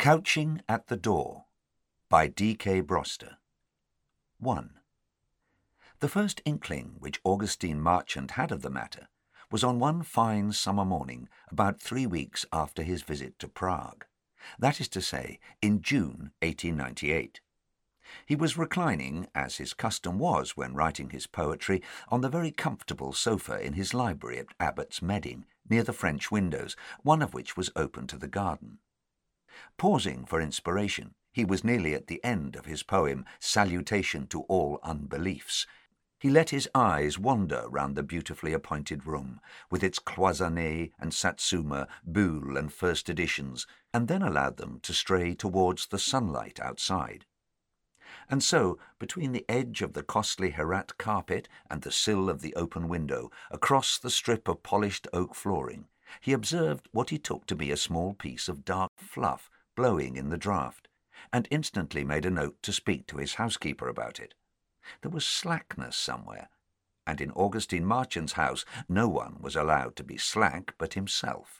Couching at the Door by D.K. Broster. 1. The first inkling which Augustine Marchant had of the matter was on one fine summer morning about 3 weeks after his visit to Prague, that is to say, in June 1898. He was reclining, as his custom was when writing his poetry, on the very comfortable sofa in his library at Abbots Medding, near the French windows, one of which was open to the garden. Pausing for inspiration, he was nearly at the end of his poem Salutation to All Unbeliefs. He let his eyes wander round the beautifully appointed room, with its cloisonné and Satsuma, Boule and first editions, and then allowed them to stray towards the sunlight outside. And so, between the edge of the costly Herat carpet and the sill of the open window, across the strip of polished oak flooring, he observed what he took to be a small piece of dark fluff blowing in the draught, and instantly made a note to speak to his housekeeper about it. There was slackness somewhere, and in Augustine Marchant's house no one was allowed to be slack but himself.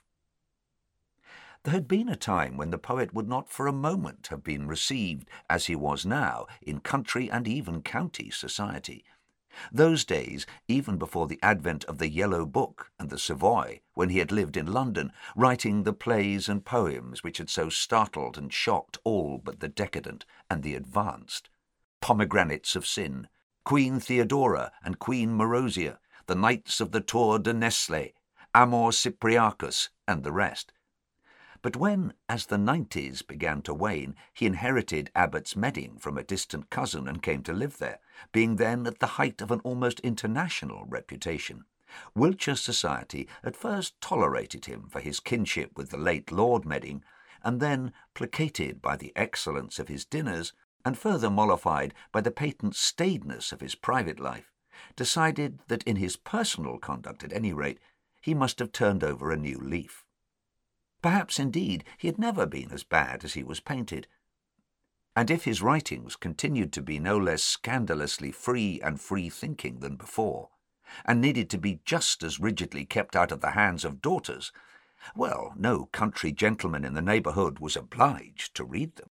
There had been a time when the poet would not for a moment have been received, as he was now, in country and even county society. Those days, even before the advent of the Yellow Book and the Savoy, when he had lived in London, writing the plays and poems which had so startled and shocked all but the decadent and the advanced. Pomegranates of Sin, Queen Theodora and Queen Marozia, the Knights of the Tour de Nesle, Amor Cypriacus, and the rest. But when, as the 90s began to wane, he inherited Abbots Medding from a distant cousin and came to live there, being then at the height of an almost international reputation, Wiltshire society at first tolerated him for his kinship with the late Lord Medding, and then, placated by the excellence of his dinners, and further mollified by the patent staidness of his private life, decided that in his personal conduct at any rate he must have turned over a new leaf. Perhaps, indeed, he had never been as bad as he was painted. And if his writings continued to be no less scandalously free and free-thinking than before, and needed to be just as rigidly kept out of the hands of daughters, well, no country gentleman in the neighbourhood was obliged to read them.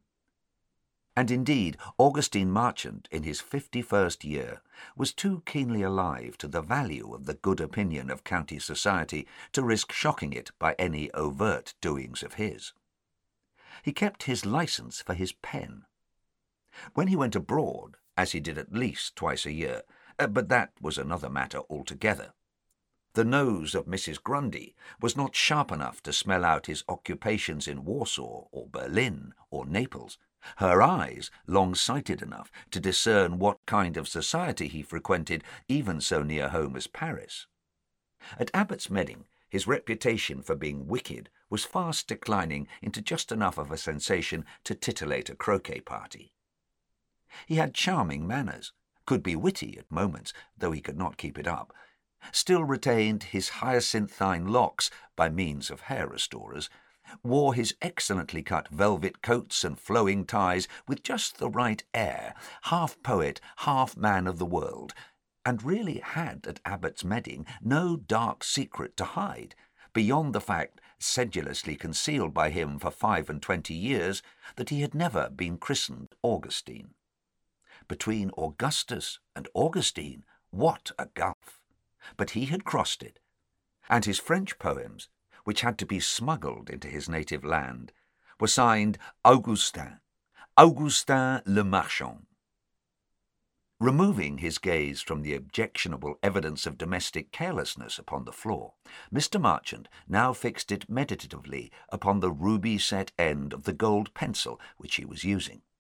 And indeed, Augustine Marchant, in his 51st year, was too keenly alive to the value of the good opinion of county society to risk shocking it by any overt doings of his. He kept his licence for his pen. When he went abroad, as he did at least twice a year, but that was another matter altogether, the nose of Mrs. Grundy was not sharp enough to smell out his occupations in Warsaw or Berlin or Naples, her eyes long-sighted enough to discern what kind of society he frequented even so near home as Paris. At Abbots Medding, his reputation for being wicked was fast declining into just enough of a sensation to titillate a croquet party. He had charming manners, could be witty at moments, though he could not keep it up, still retained his hyacinthine locks by means of hair restorers, wore his excellently cut velvet coats and flowing ties with just the right air, half poet, half man of the world, and really had at Abbots Medding no dark secret to hide, beyond the fact, sedulously concealed by him for 25 years, that he had never been christened Augustine. Between Augustus and Augustine, what a gulf! But he had crossed it, and his French poems, which had to be smuggled into his native land, were signed Augustin, Augustin le Marchand. Removing his gaze from the objectionable evidence of domestic carelessness upon the floor, Mr. Marchant now fixed it meditatively upon the ruby-set end of the gold pencil which he was using.